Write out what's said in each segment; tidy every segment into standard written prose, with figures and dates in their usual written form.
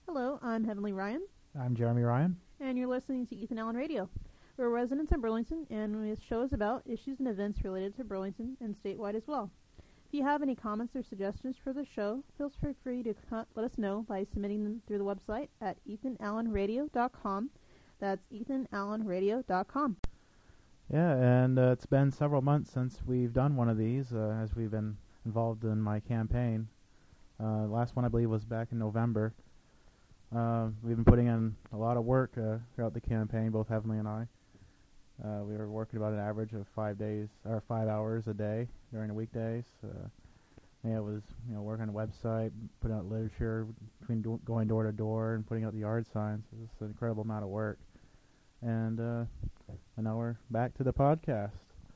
Hello, I'm Heavenly Ryan, I'm Jeremy Ryan. and you're listening to Ethan Allen Radio. We're residents of Burlington, and this show is about issues and events related to Burlington and statewide as well. If you have any comments or suggestions for the show, feel free to let us know by submitting them through the website at ethanallenradio.com. That's ethanallenradio.com. Yeah, and it's been several months since we've done one of these, as we've been involved in my campaign. Last one, I believe, was back in November. We've been putting in a lot of work throughout the campaign, both Heavenly and I. We were working about an average of 5 hours a day during the weekdays. It was working on the website, putting out literature, between going door to door and putting out the yard signs. It was an incredible amount of work. And now we're back to the podcast.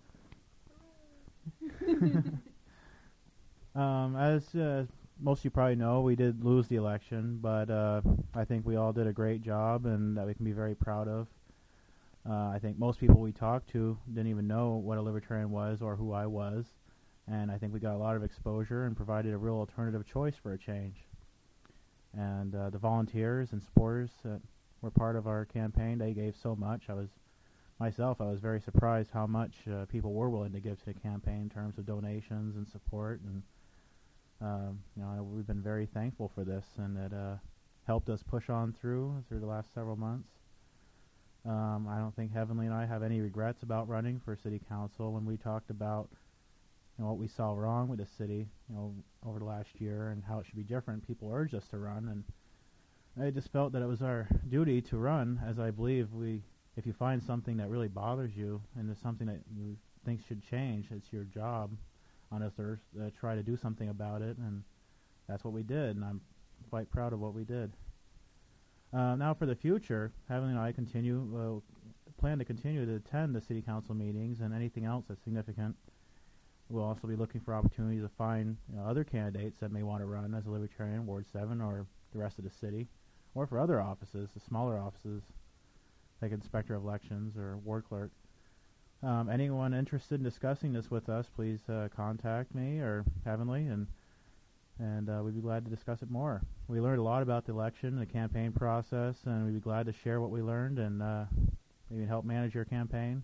As most of you probably know, we did lose the election, but I think we all did a great job and that we can be very proud of. I think most people we talked to didn't even know what a libertarian was or who I was, and I think we got a lot of exposure and provided a real alternative choice for a change. And the volunteers and supporters that were part of our campaign, they gave so much. I was very surprised how much people were willing to give to the campaign in terms of donations and support, and we've been very thankful for this, and it helped us push on through the last several months. I don't think Heavenly and I have any regrets about running for city council. When we talked about what we saw wrong with the city over the last year and how it should be different, people urged us to run, and I just felt that it was our duty to run, as I believe if you find something that really bothers you and there's something that you think should change, it's your job on this earth to try to do something about it, and that's what we did, and I'm quite proud of what we did. Now for the future, Heavenly and I plan to continue to attend the city council meetings and anything else that's significant. We'll also be looking for opportunities to find other candidates that may want to run as a Libertarian, Ward 7, or the rest of the city, or for other offices, the smaller offices, like Inspector of Elections or Ward Clerk. Anyone interested in discussing this with us, please contact me or Heavenly, and we'd be glad to discuss it more. We learned a lot about the election, the campaign process, and we'd be glad to share what we learned and maybe help manage your campaign.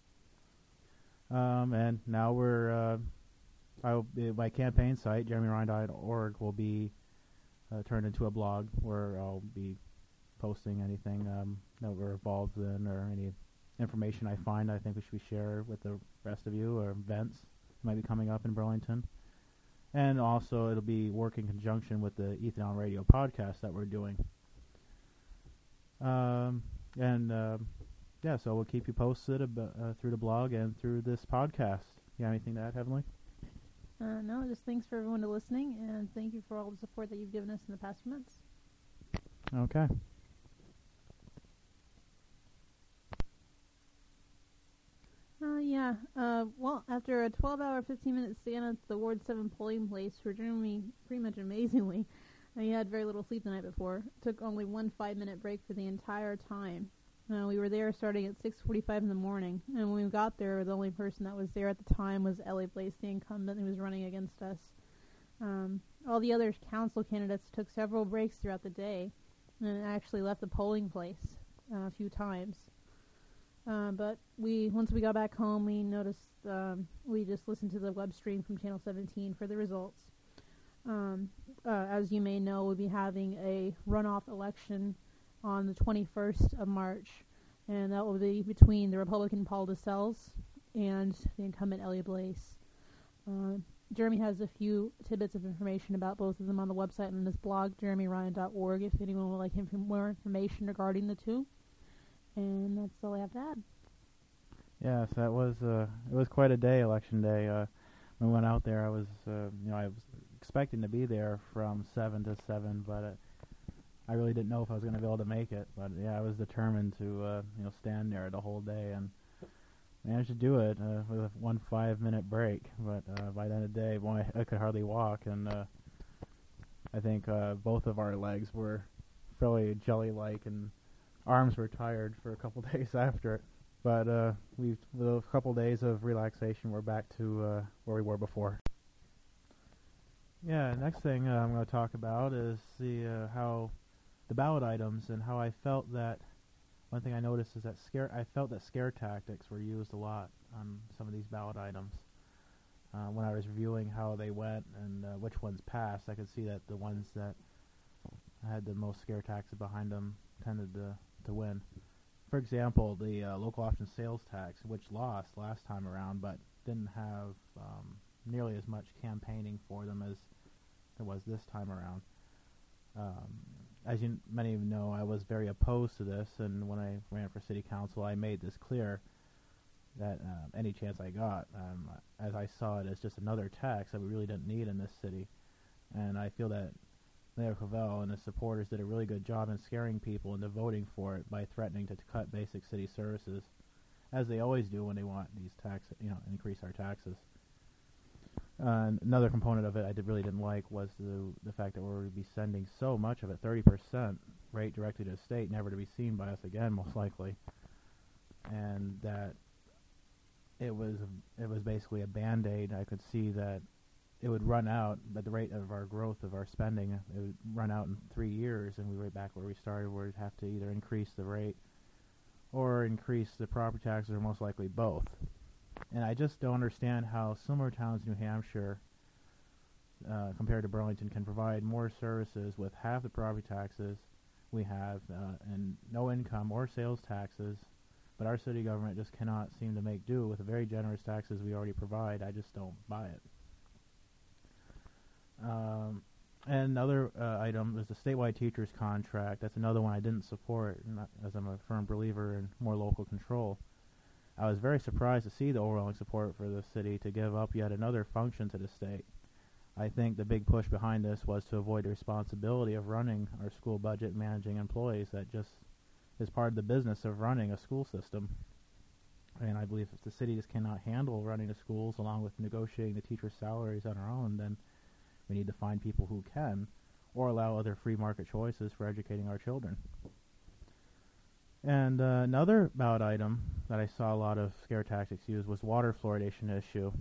And now my campaign site, jeremyryan.org, will be turned into a blog where I'll be posting anything that we're involved in or any information I find I think we should share with the rest of you, or events that might be coming up in Burlington. And also it'll be work in conjunction with the Ethan Allen Radio podcast that we're doing. So we'll keep you posted through the blog and through this podcast. You have anything to add, Heavenly? No, just thanks for everyone listening, and thank you for all the support that you've given us in the past few months. Okay. Well, after a 12-hour, 15-minute stand at the Ward 7 polling place, for Jeremy, pretty much amazingly, he had very little sleep the night before. Took only one 5-minute break for the entire time. We were there starting at 6:45 in the morning, and when we got there, the only person that was there at the time was Ellie Blaze, the incumbent who was running against us. All the other council candidates took several breaks throughout the day, and actually left the polling place a few times. But once we got back home, we noticed we just listened to the web stream from Channel 17 for the results. As you may know, we'll be having a runoff election on the 21st of March, and that will be between the Republican Paul DeSales and the incumbent Elliot Blaze. Jeremy has a few tidbits of information about both of them on the website and his blog, jeremyryan.org, if anyone would like more information regarding the two. And that's all I have to add. Yes, it was quite a day, election day. When we went out there, I was expecting to be there from 7 to 7, but I really didn't know if I was going to be able to make it. But yeah, I was determined to stand there the whole day, and managed to do it with a 1 5-minute break. But by the end of the day, I could hardly walk, and I think both of our legs were fairly jelly-like, and arms were tired for a couple days after it. But with a couple days of relaxation, we're back to where we were before. Yeah, next thing I'm going to talk about is how the ballot items and how I felt that one thing I noticed is that I felt that scare tactics were used a lot on some of these ballot items. When I was reviewing how they went and which ones passed, I could see that the ones that had the most scare tactics behind them tended to win. For example, the local option sales tax, which lost last time around, but didn't have nearly as much campaigning for them as there was this time around. As many of you know, I was very opposed to this, and when I ran for city council, I made this clear that any chance I got, as I saw it as just another tax that we really didn't need in this city. And I feel that Mayor Clavelle and his supporters did a really good job in scaring people into voting for it by threatening to cut basic city services, as they always do when they want these increase our taxes. Another component of it I really didn't like was the fact that we're going to be sending so much of it, 30% rate directly to the state, never to be seen by us again, most likely, and that it was basically a Band-Aid. I could see that it would run out, but the rate of our growth of our spending, it would run out in 3 years, and we were right back where we started, where we'd have to either increase the rate or increase the property taxes, or most likely both. And I just don't understand how similar towns in New Hampshire, compared to Burlington, can provide more services with half the property taxes we have and no income or sales taxes, but our city government just cannot seem to make do with the very generous taxes we already provide. I just don't buy it. And another item is the statewide teachers contract. That's another one I didn't support, as I'm a firm believer in more local control. I was very surprised to see the overwhelming support for the city to give up yet another function to the state. I think the big push behind this was to avoid the responsibility of running our school budget and managing employees. That just is part of the business of running a school system. And I believe if the city just cannot handle running the schools along with negotiating the teachers' salaries on our own, then we need to find people who can, or allow other free market choices for educating our children. And another ballot item that I saw a lot of scare tactics used was water fluoridation issue.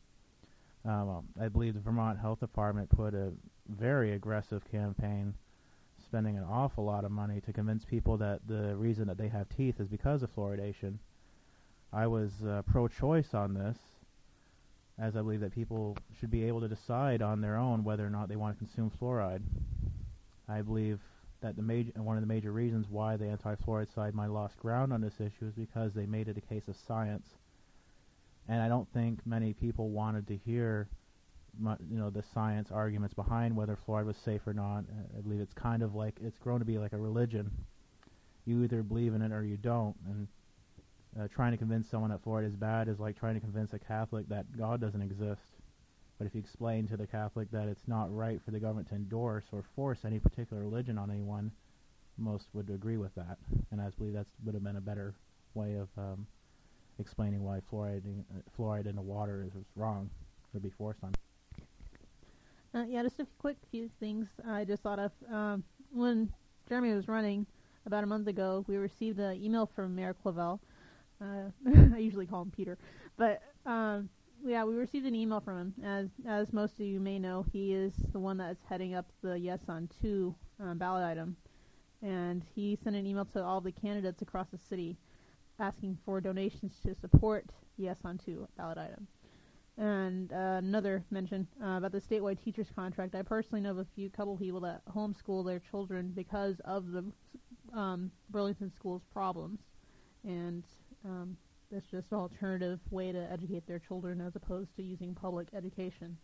I believe the Vermont Health Department put a very aggressive campaign, spending an awful lot of money to convince people that the reason that they have teeth is because of fluoridation. I was pro-choice on this, as I believe that people should be able to decide on their own whether or not they want to consume fluoride. I believe that one of the major reasons why the anti-fluoride side might have lost ground on this issue is because they made it a case of science. And I don't think many people wanted to hear the science arguments behind whether fluoride was safe or not. I believe it's kind of like, it's grown to be like a religion. You either believe in it or you don't. And trying to convince someone that fluoride is bad is like trying to convince a Catholic that God doesn't exist. But if you explain to the Catholic that it's not right for the government to endorse or force any particular religion on anyone, most would agree with that. And I believe that would have been a better way of explaining why fluoride in the water is wrong, or be forced on. Just a few things I just thought of. When Jeremy was running about a month ago, we received an email from Mayor Clavelle. I usually call him Peter, but we received an email from him. As most of you may know, he is the one that's heading up the Yes on 2 ballot item, and he sent an email to all the candidates across the city asking for donations to support the Yes on 2 ballot item. And another mention about the statewide teachers contract. I personally know of a couple people that homeschool their children because of the Burlington schools' problems, and that's just an alternative way to educate their children as opposed to using public education.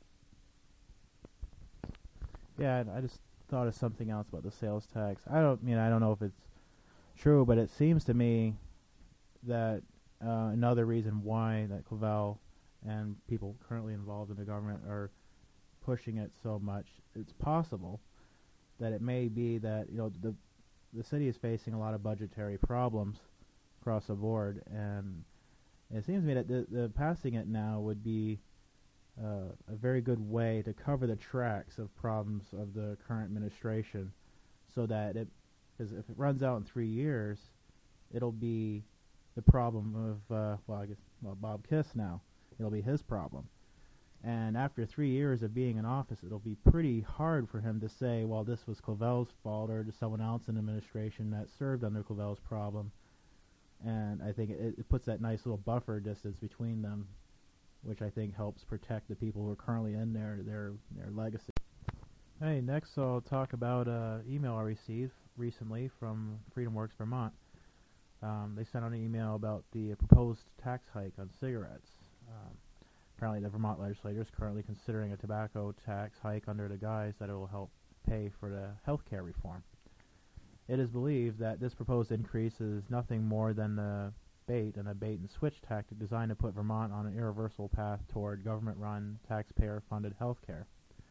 Yeah, I just thought of something else about the sales tax. I don't know if it's true, but it seems to me that another reason why that Clavelle and people currently involved in the government are pushing it so much, it's possible that it may be that the city is facing a lot of budgetary problems across the board, and it seems to me that the passing it now would be a very good way to cover the tracks of problems of the current administration, so that because if it runs out in 3 years, it'll be the problem of Bob Kiss now. It'll be his problem, And after 3 years of being in office, it'll be pretty hard for him to say, well, this was Clavel's fault or just someone else in administration that served under Clavel's problem. And I think it puts that nice little buffer distance between them, which I think helps protect the people who are currently in their legacy. Hey, next I'll talk about an email I received recently from FreedomWorks Vermont. They sent out an email about the proposed tax hike on cigarettes. Apparently the Vermont legislature is currently considering a tobacco tax hike under the guise that it will help pay for the health care reform. It is believed that this proposed increase is nothing more than a bait and switch tactic designed to put Vermont on an irreversible path toward government-run, taxpayer-funded health care.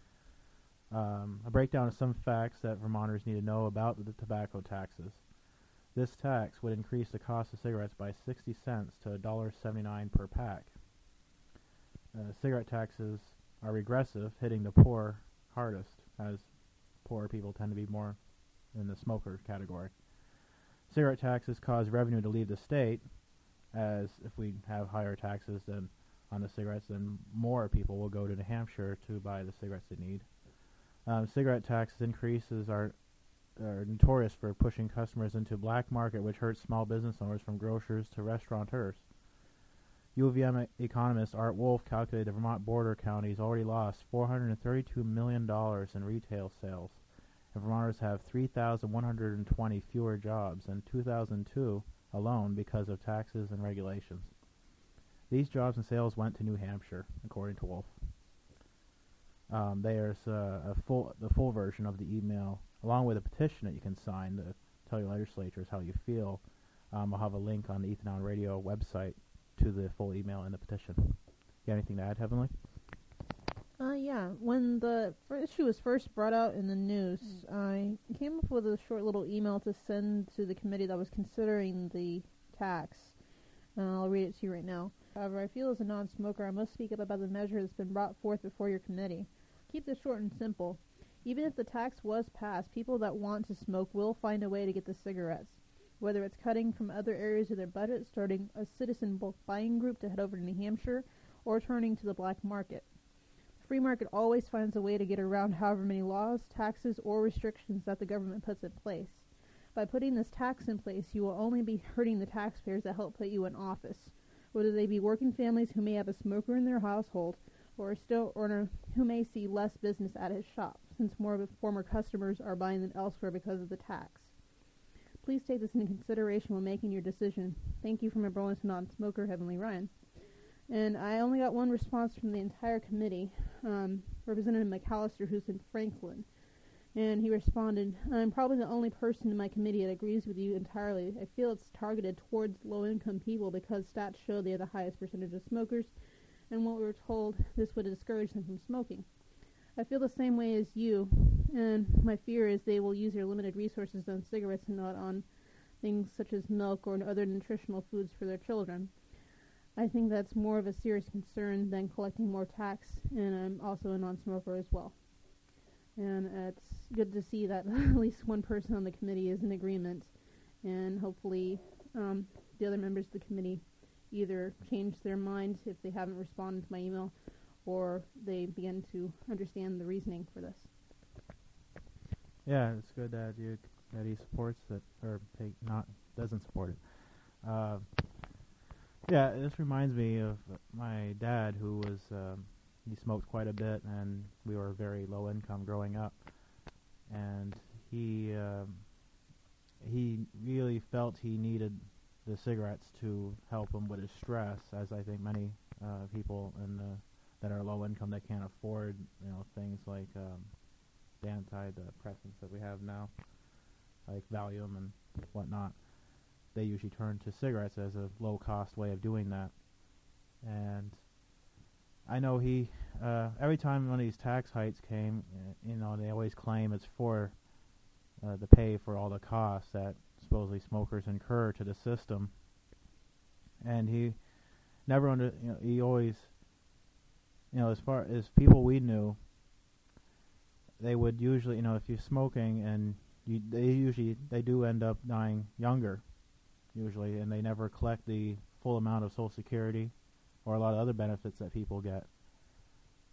A breakdown of some facts that Vermonters need to know about the tobacco taxes. This tax would increase the cost of cigarettes by 60 cents to $1.79 per pack. Cigarette taxes are regressive, hitting the poor hardest, as poor people tend to be more in the smoker category. Cigarette taxes cause revenue to leave the state, as if we have higher taxes than on the cigarettes, then more people will go to New Hampshire to buy the cigarettes they need. Cigarette taxes increases are notorious for pushing customers into black market, which hurts small business owners from grocers to restaurateurs. U of M economist Art Wolf calculated the Vermont border counties already lost $432 million in retail sales, and Vermonters have 3,120 fewer jobs in 2002 alone because of taxes and regulations. These jobs and sales went to New Hampshire, according to Wolf. There's the full version of the email, along with a petition that you can sign to tell your legislatures how you feel. I'll have a link on the Ethan Allen Radio website to the full email and the petition. You got anything to add, Heavenly? Yeah. When the issue was first brought out in the news, I came up with a short little email to send to the committee that was considering the tax. I'll read it to you right now. However, I feel as a non-smoker I must speak up about the measure that's been brought forth before your committee. Keep this short and simple. Even if the tax was passed, people that want to smoke will find a way to get the cigarettes. Whether it's cutting from other areas of their budget, starting a citizen bulk buying group to head over to New Hampshire, or turning to the black market. The free market always finds a way to get around however many laws, taxes, or restrictions that the government puts in place. By putting this tax in place, you will only be hurting the taxpayers that help put you in office, whether they be working families who may have a smoker in their household, or a store owner who may see less business at his shop, since more of his former customers are buying them elsewhere because of the tax. Please take this into consideration when making your decision. Thank you from a Burlington non-smoker, Heavenly Ryan. And I only got one response from the entire committee, Representative McAllister, who's in Franklin. And he responded, I'm probably the only person in my committee that agrees with you entirely. I feel it's targeted towards low-income people because stats show they are the highest percentage of smokers, and what we were told, this would discourage them from smoking. I feel the same way as you, and my fear is they will use their limited resources on cigarettes and not on things such as milk or other nutritional foods for their children. I think that's more of a serious concern than collecting more tax, and I'm also a non-smoker as well. And it's good to see that at least one person on the committee is in agreement, and hopefully the other members of the committee either change their mind if they haven't responded to my email, or they begin to understand the reasoning for this. Yeah, it's good that he supports it, or doesn't support it. Yeah, this reminds me of my dad, who was he smoked quite a bit, and we were very low income growing up, and he really felt he needed the cigarettes to help him with his stress, as I think many people that are low income that can't afford things like the antidepressants that we have now, like Valium and whatnot. They usually turn to cigarettes as a low-cost way of doing that. And I know he, every time one of these tax hikes came, they always claim it's for the pay for all the costs that supposedly smokers incur to the system. And he never he always, as far as people we knew, they would usually, if you're smoking, and they do end up dying younger, usually, and they never collect the full amount of Social Security or a lot of other benefits that people get.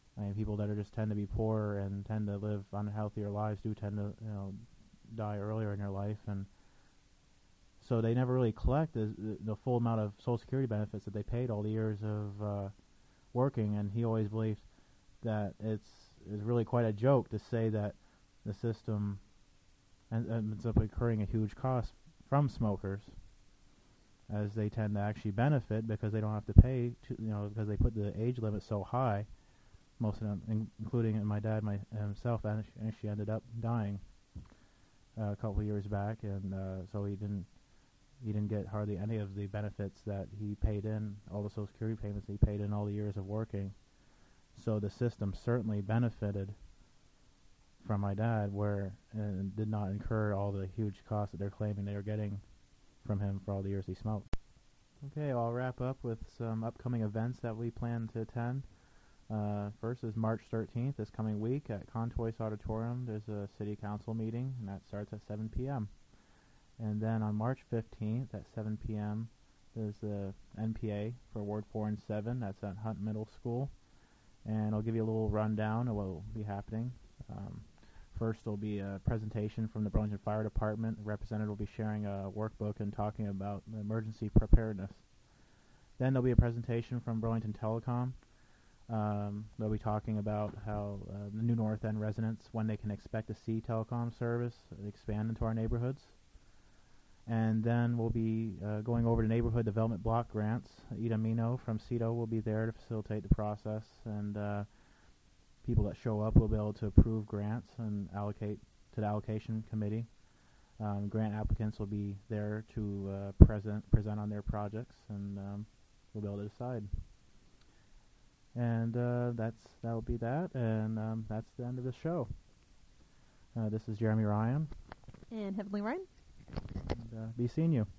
I mean, people that are just tend to be poorer and tend to live unhealthier lives do tend to, die earlier in their life, and so they never really collect the full amount of Social Security benefits that they paid all the years of working. And he always believed that it's really quite a joke to say that the system ends up incurring a huge cost from smokers, as they tend to actually benefit because they don't have to pay, because they put the age limit so high. Most of them, including my dad, himself, actually ended up dying a couple of years back, and so he didn't get hardly any of the benefits that he paid in, all the Social Security payments he paid in all the years of working. So the system certainly benefited from my dad, and did not incur all the huge costs that they're claiming they are getting from him for all the years he smoked. Okay, I'll wrap up with some upcoming events that we plan to attend. First is March 13th, this coming week, at Contois Auditorium. There's a city council meeting, and that starts at 7 p.m. And then on March 15th at 7 p.m., there's the NPA for Ward 4 and 7. That's at Hunt Middle School. And I'll give you a little rundown of what will be happening. First, there'll be a presentation from the Burlington Fire Department. The representative will be sharing a workbook and talking about emergency preparedness. Then there'll be a presentation from Burlington Telecom. They'll be talking about how the new North End residents, when they can expect to see telecom service expand into our neighborhoods. And then we'll be going over to neighborhood development block grants. Ida Mino from CEDO will be there to facilitate the process, and people that show up will be able to approve grants and allocate to the allocation committee. Grant applicants will be there to present on their projects, and we'll be able to decide. And that'll be that, and that's the end of the show. This is Jeremy Ryan. And Heavenly Ryan. And be seeing you.